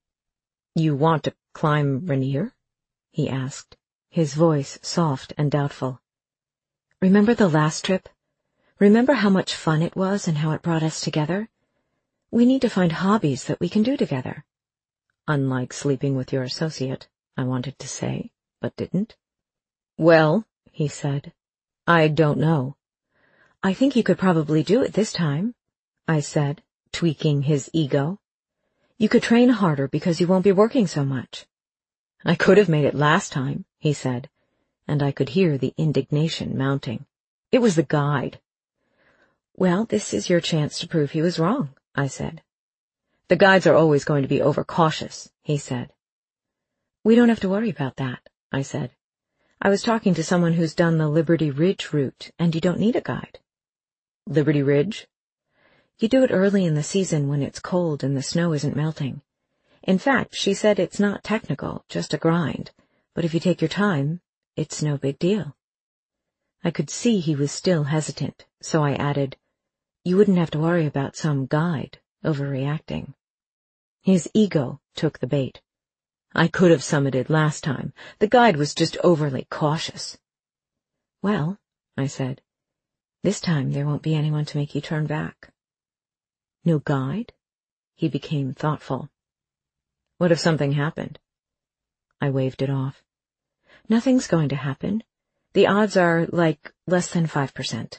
"You want to climb Rainier?" he asked, his voice soft and doubtful. "Remember the last trip? Remember how much fun it was and how it brought us together? We need to find hobbies that we can do together." "Unlike sleeping with your associate," I wanted to say, but didn't. "Well," he said, "I don't know." "I think you could probably do it this time," I said, tweaking his ego. "You could train harder because you won't be working so much." "I could have made it last time," he said, and I could hear the indignation mounting. "It was the guide." "Well, this is your chance to prove he was wrong," I said. "The guides are always going to be overcautious," he said. "We don't have to worry about that," I said. "I was talking to someone who's done the Liberty Ridge route, and you don't need a guide." "Liberty Ridge?" "You do it early in the season when it's cold and the snow isn't melting. In fact, she said it's not technical, just a grind, but if you take your time, it's no big deal." I could see he was still hesitant, so I added, "You wouldn't have to worry about some guide overreacting." His ego took the bait. "I could have summited last time. The guide was just overly cautious." "Well," I said, "this time there won't be anyone to make you turn back." "No guide?" He became thoughtful. "What if something happened?" I waved it off. "Nothing's going to happen. The odds are, like, less than 5%.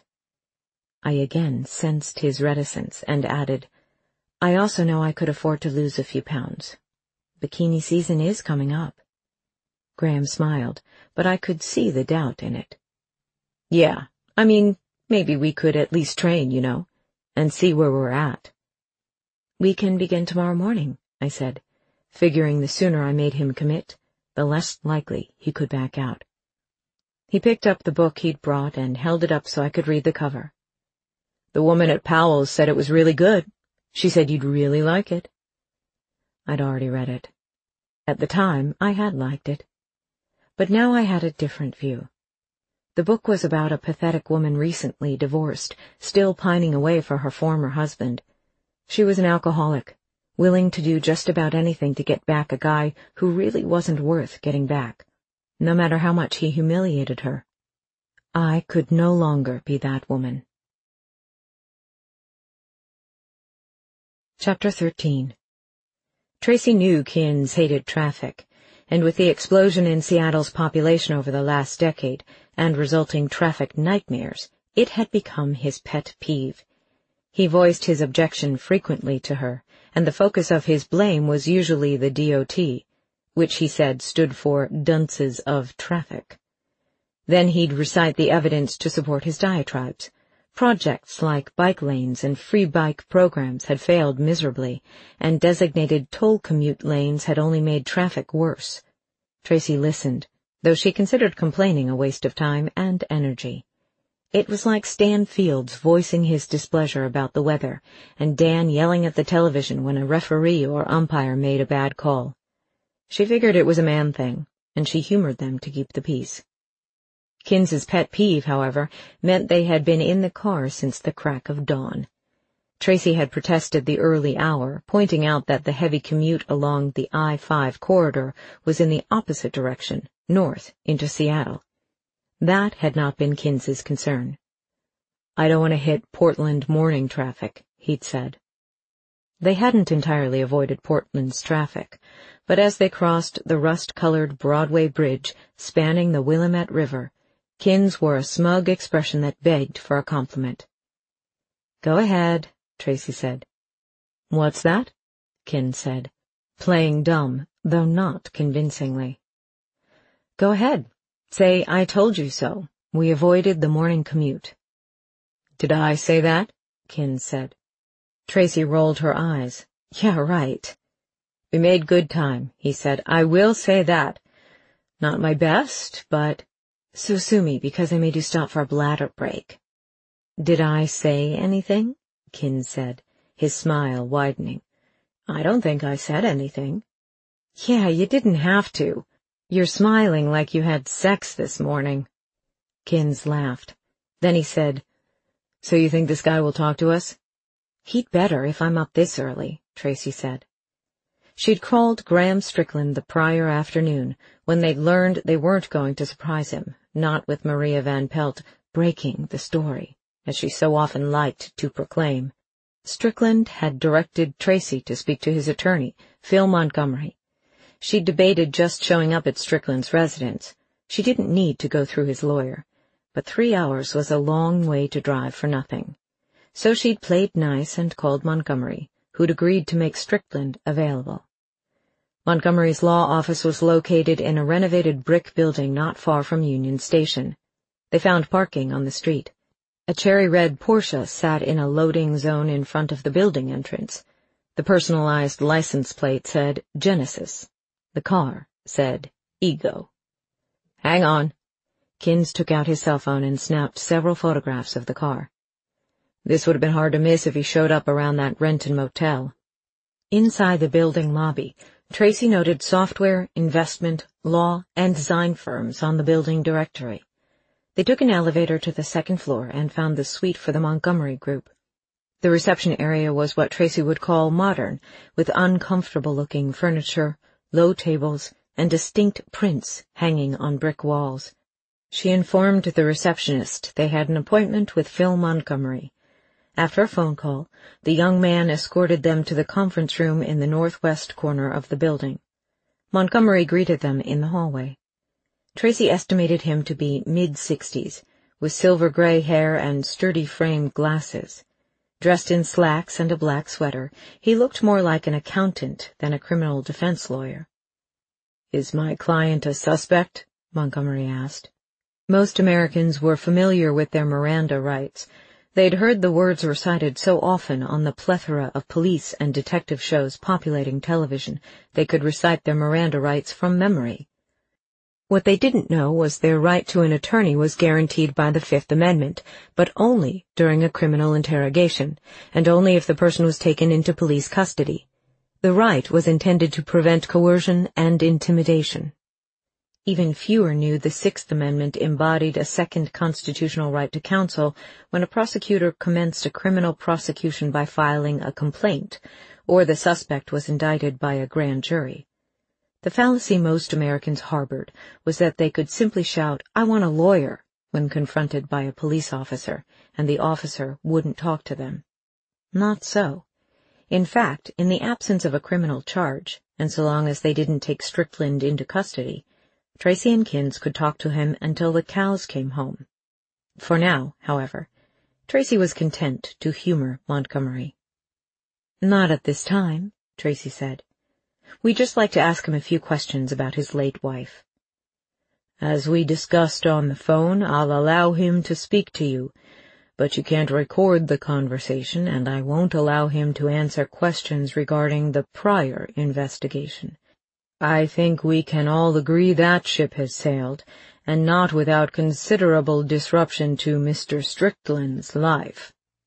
I again sensed his reticence and added, "I also know I could afford to lose a few pounds. Bikini season is coming up." Graham smiled, but I could see the doubt in it. "Yeah, I mean, maybe we could at least train, and see where we're at." "We can begin tomorrow morning," I said, figuring the sooner I made him commit, the less likely he could back out. He picked up the book he'd brought and held it up so I could read the cover. "The woman at Powell's said it was really good. She said you'd really like it." I'd already read it. At the time, I had liked it. But now I had a different view. The book was about a pathetic woman recently divorced, still pining away for her former husband. She was an alcoholic, willing to do just about anything to get back a guy who really wasn't worth getting back, no matter how much he humiliated her. I could no longer be that woman. Chapter 13. Tracy knew Kins hated traffic, and with the explosion in Seattle's population over the last decade and resulting traffic nightmares, it had become his pet peeve. He voiced his objection frequently to her, and the focus of his blame was usually the DOT, which he said stood for Dunces of Traffic. Then he'd recite the evidence to support his diatribes. Projects like bike lanes and free bike programs had failed miserably, and designated toll commute lanes had only made traffic worse. Tracy listened, though she considered complaining a waste of time and energy. It was like Stan Fields voicing his displeasure about the weather, and Dan yelling at the television when a referee or umpire made a bad call. She figured it was a man thing, and she humored them to keep the peace. Kins's pet peeve, however, meant they had been in the car since the crack of dawn. Tracy had protested the early hour, pointing out that the heavy commute along the I-5 corridor was in the opposite direction, north, into Seattle. That had not been Kins's concern. "I don't want to hit Portland morning traffic," he'd said. They hadn't entirely avoided Portland's traffic, but as they crossed the rust-colored Broadway Bridge spanning the Willamette River, Kins wore a smug expression that begged for a compliment. "Go ahead," Tracy said. "What's that?" Kins said, playing dumb, though not convincingly. "Go ahead. Say, I told you so. We avoided the morning commute." "Did I say that?" Kins said. Tracy rolled her eyes. "Yeah, right." "We made good time," he said. "I will say that. Not my best, but—" "So sue me because I made you stop for a bladder break." "Did I say anything?" Kins said, his smile widening. "I don't think I said anything." "Yeah, you didn't have to. You're smiling like you had sex this morning." Kins laughed. Then he said, "So you think this guy will talk to us?" "He'd better if I'm up this early," Tracy said. She'd called Graham Strickland the prior afternoon, when they'd learned they weren't going to surprise him, not with Maria Van Pelt breaking the story, as she so often liked to proclaim. Strickland had directed Tracy to speak to his attorney, Phil Montgomery. She'd debated just showing up at Strickland's residence. She didn't need to go through his lawyer, but 3 hours was a long way to drive for nothing. So she'd played nice and called Montgomery, who'd agreed to make Strickland available. Montgomery's law office was located in a renovated brick building not far from Union Station. They found parking on the street. A cherry-red Porsche sat in a loading zone in front of the building entrance. The personalized license plate said Genesis. The car said Ego. "Hang on." Kins took out his cell phone and snapped several photographs of the car. "This would have been hard to miss if he showed up around that Renton motel." Inside the building lobby, Tracy noted software, investment, law, and design firms on the building directory. They took an elevator to the second floor and found the suite for the Montgomery Group. The reception area was what Tracy would call modern, with uncomfortable-looking furniture, low tables, and distinct prints hanging on brick walls. She informed the receptionist they had an appointment with Phil Montgomery. After a phone call, the young man escorted them to the conference room in the northwest corner of the building. Montgomery greeted them in the hallway. Tracy estimated him to be mid-60s, with silver-gray hair and sturdy-framed glasses. Dressed in slacks and a black sweater, he looked more like an accountant than a criminal defense lawyer. "Is my client a suspect?" Montgomery asked. Most Americans were familiar with their Miranda rights. They'd heard the words recited so often on the plethora of police and detective shows populating television, they could recite their Miranda rights from memory. What they didn't know was their right to an attorney was guaranteed by the Fifth Amendment, but only during a criminal interrogation, and only if the person was taken into police custody. The right was intended to prevent coercion and intimidation. Even fewer knew the Sixth Amendment embodied a second constitutional right to counsel when a prosecutor commenced a criminal prosecution by filing a complaint, or the suspect was indicted by a grand jury. The fallacy most Americans harbored was that they could simply shout, "I want a lawyer," when confronted by a police officer, and the officer wouldn't talk to them. Not so. In fact, in the absence of a criminal charge, and so long as they didn't take Strickland into custody, Tracy and Kins could talk to him until the cows came home. For now, however, Tracy was content to humor Montgomery. "Not at this time," Tracy said. "We'd just like to ask him a few questions about his late wife." "As we discussed on the phone, I'll allow him to speak to you, but you can't record the conversation, and I won't allow him to answer questions regarding the prior investigation. I think we can all agree that ship has sailed, and not without considerable disruption to Mr. Strickland's life."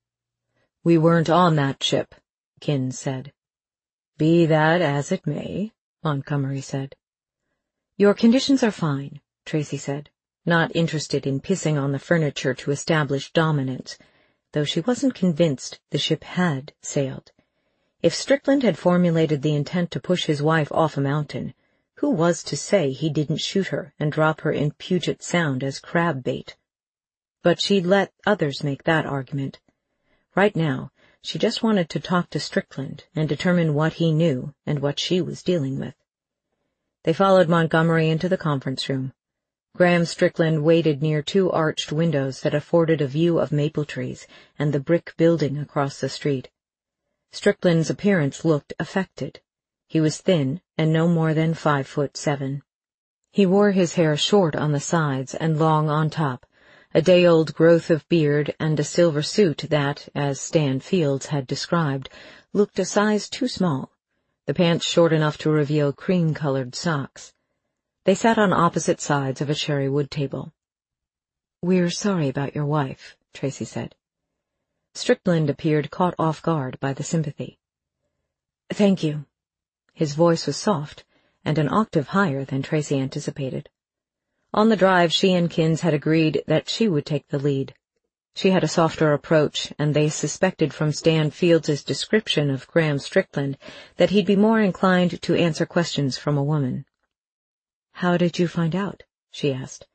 "We weren't on that ship," Kinn said. "Be that as it may," Montgomery said. "Your conditions are fine," Tracy said, not interested in pissing on the furniture to establish dominance, though she wasn't convinced the ship had sailed. If Strickland had formulated the intent to push his wife off a mountain, who was to say he didn't shoot her and drop her in Puget Sound as crab bait? But she'd let others make that argument. Right now, she just wanted to talk to Strickland and determine what he knew and what she was dealing with. They followed Montgomery into the conference room. Graham Strickland waited near two arched windows that afforded a view of maple trees and the brick building across the street. Strickland's appearance looked affected. He was thin and no more than 5'7". He wore his hair short on the sides and long on top, a day-old growth of beard and a silver suit that, as Stan Fields had described, looked a size too small, the pants short enough to reveal cream-colored socks. They sat on opposite sides of a cherry wood table. "We're sorry about your wife," Tracy said. Strickland appeared caught off guard by the sympathy. "Thank you." His voice was soft, and an octave higher than Tracy anticipated. On the drive, she and Kins had agreed that she would take the lead. She had a softer approach, and they suspected from Stan Fields' description of Graham Strickland that he'd be more inclined to answer questions from a woman. "How did you find out?" she asked.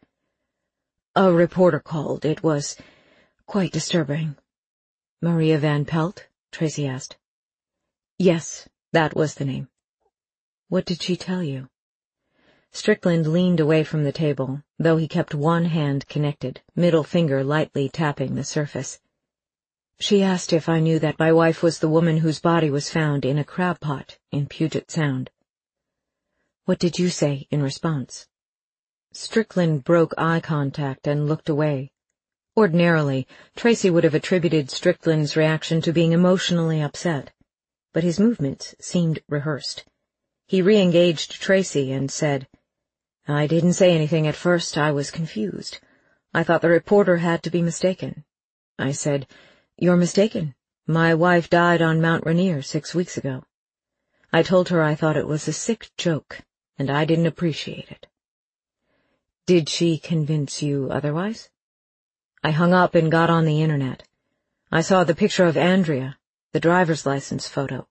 "A reporter called. It was quite disturbing." "Maria Van Pelt?" Tracy asked. "Yes, that was the name." "What did she tell you?" Strickland leaned away from the table, though he kept one hand connected, middle finger lightly tapping the surface. "She asked if I knew that my wife was the woman whose body was found in a crab pot in Puget Sound." "What did you say in response?" Strickland broke eye contact and looked away. Ordinarily, Tracy would have attributed Strickland's reaction to being emotionally upset, but his movements seemed rehearsed. He re-engaged Tracy and said, "I didn't say anything at first. I was confused. I thought the reporter had to be mistaken. I said, 'You're mistaken. My wife died on Mount Rainier 6 weeks ago.' I told her I thought it was a sick joke, and I didn't appreciate it." "Did she convince you otherwise?" "I hung up and got on the internet. I saw the picture of Andrea, the driver's license photo."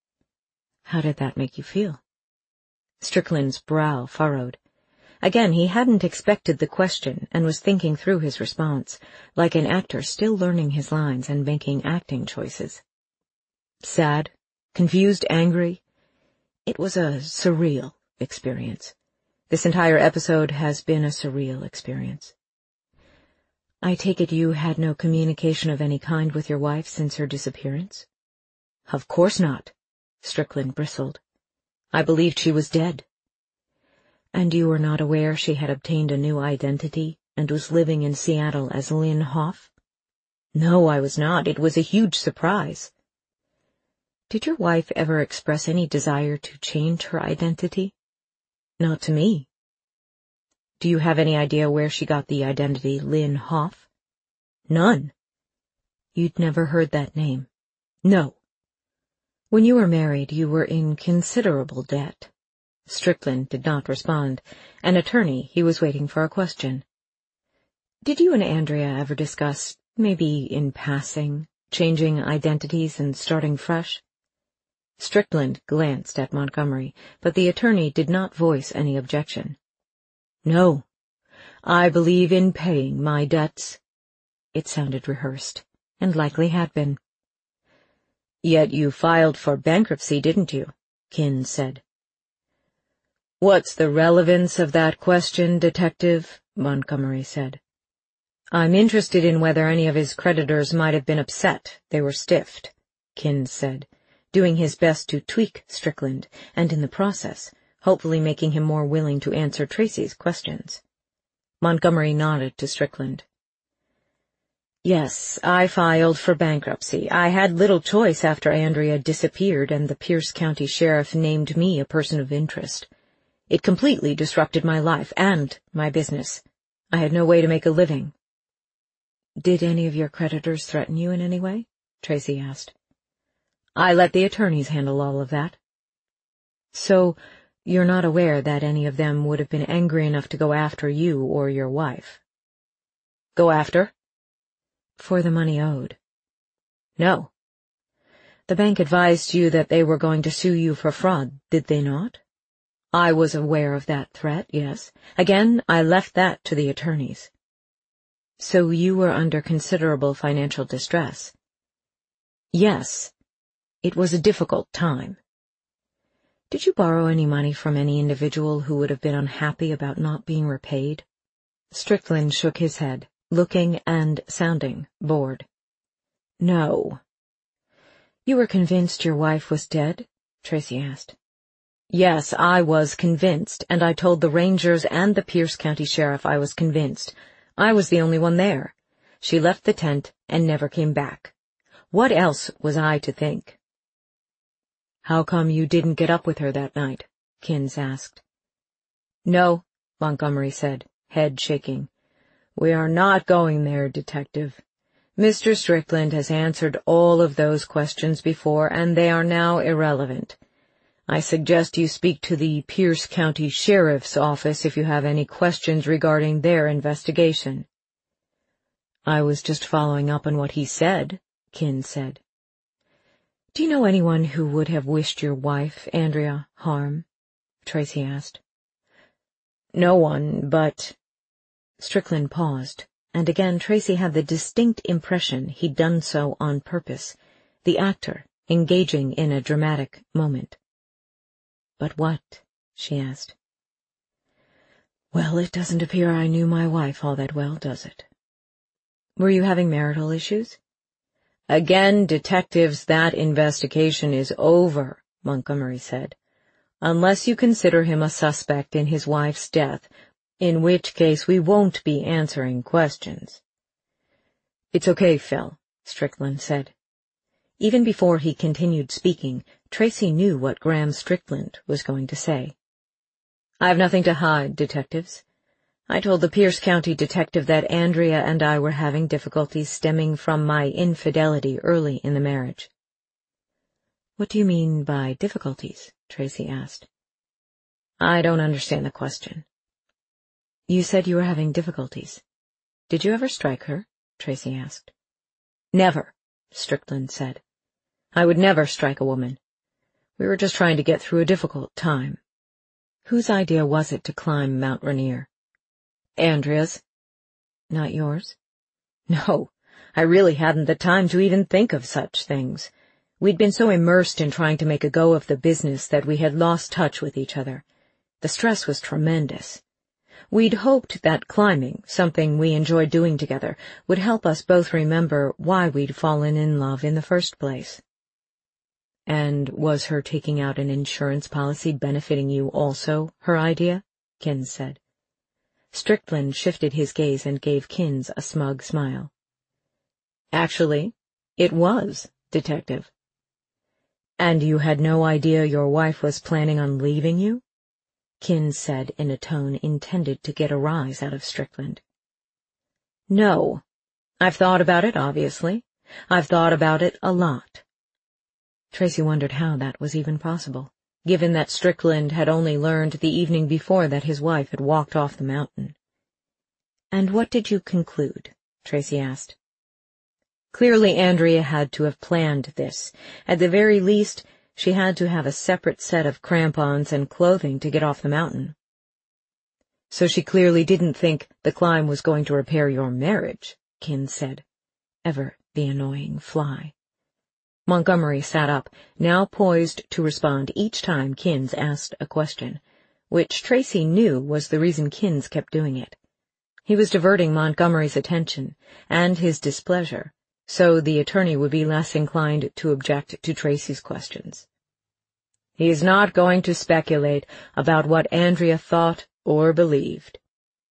"How did that make you feel?" Strickland's brow furrowed. Again, he hadn't expected the question and was thinking through his response, like an actor still learning his lines and making acting choices. "Sad, confused, angry. It was a surreal experience. This entire episode has been a surreal experience." "I take it you had no communication of any kind with your wife since her disappearance?" "Of course not," Strickland bristled. "I believed she was dead." "And you were not aware she had obtained a new identity and was living in Seattle as Lynn Hoff?" "No, I was not. It was a huge surprise." "Did your wife ever express any desire to change her identity?" "Not to me." "Do you have any idea where she got the identity Lynn Hoff?" "None." "You'd never heard that name?" "No." "When you were married, you were in considerable debt." Strickland did not respond. An attorney, he was waiting for a question. "Did you and Andrea ever discuss, maybe in passing, changing identities and starting fresh?" Strickland glanced at Montgomery, but the attorney did not voice any objection. "No. I believe in paying my debts." It sounded rehearsed, and likely had been. "Yet you filed for bankruptcy, didn't you?" Kinn said. "What's the relevance of that question, Detective?" Montgomery said. I'm interested in whether any of his creditors might have been upset they were stiffed, Kins said, doing his best to tweak Strickland, and in the process, hopefully making him more willing to answer Tracy's questions. Montgomery nodded to Strickland. Yes, I filed for bankruptcy. I had little choice after Andrea disappeared and the Pierce County Sheriff named me a person of interest. It completely disrupted my life and my business. I had no way to make a living. Did any of your creditors threaten you in any way? Tracy asked. I let the attorneys handle all of that. So, you're not aware that any of them would have been angry enough to go after you or your wife? Go after? For the money owed. No. The bank advised you that they were going to sue you for fraud, did they not? I was aware of that threat, yes. Again, I left that to the attorneys. So you were under considerable financial distress? Yes. It was a difficult time. Did you borrow any money from any individual who would have been unhappy about not being repaid? Strickland shook his head, looking and sounding bored. No. You were convinced your wife was dead? Tracy asked. Yes, I was convinced, and I told the Rangers and the Pierce County Sheriff I was convinced. I was the only one there. She left the tent and never came back. What else was I to think? How come you didn't get up with her that night? Kins asked. No, Montgomery said, head shaking. We are not going there, Detective. Mr. Strickland has answered all of those questions before, and they are now irrelevant. I suggest you speak to the Pierce County Sheriff's Office if you have any questions regarding their investigation. I was just following up on what he said, Kins said. Do you know anyone who would have wished your wife, Andrea, harm? Tracy asked. No one, but... Strickland paused, and again Tracy had the distinct impression he'd done so on purpose, the actor engaging in a dramatic moment. But what? She asked. Well, it doesn't appear I knew my wife all that well, does it? Were you having marital issues? Again, detectives, that investigation is over, Montgomery said. Unless you consider him a suspect in his wife's death, in which case we won't be answering questions. It's okay, Phil, Strickland said. Even before he continued speaking, Tracy knew what Graham Strickland was going to say. I have nothing to hide, detectives. I told the Pierce County detective that Andrea and I were having difficulties stemming from my infidelity early in the marriage. What do you mean by difficulties? Tracy asked. I don't understand the question. You said you were having difficulties. Did you ever strike her? Tracy asked. Never, Strickland said. I would never strike a woman. We were just trying to get through a difficult time. Whose idea was it to climb Mount Rainier? Andrea's. Not yours? No, I really hadn't the time to even think of such things. We'd been so immersed in trying to make a go of the business that we had lost touch with each other. The stress was tremendous. We'd hoped that climbing, something we enjoyed doing together, would help us both remember why we'd fallen in love in the first place. And was her taking out an insurance policy benefiting you also her idea? Kins said. Strickland shifted his gaze and gave Kins a smug smile. Actually, it was, Detective. And you had no idea your wife was planning on leaving you? Kins said in a tone intended to get a rise out of Strickland. No. I've thought about it, obviously. I've thought about it a lot. Tracy wondered how that was even possible, given that Strickland had only learned the evening before that his wife had walked off the mountain. And what did you conclude? Tracy asked. Clearly Andrea had to have planned this. At the very least, she had to have a separate set of crampons and clothing to get off the mountain. So she clearly didn't think the climb was going to repair your marriage, Kins said. Ever the annoying fly. Montgomery sat up, now poised to respond each time Kins asked a question, which Tracy knew was the reason Kins kept doing it. He was diverting Montgomery's attention and his displeasure, so the attorney would be less inclined to object to Tracy's questions. "He's not going to speculate about what Andrea thought or believed,"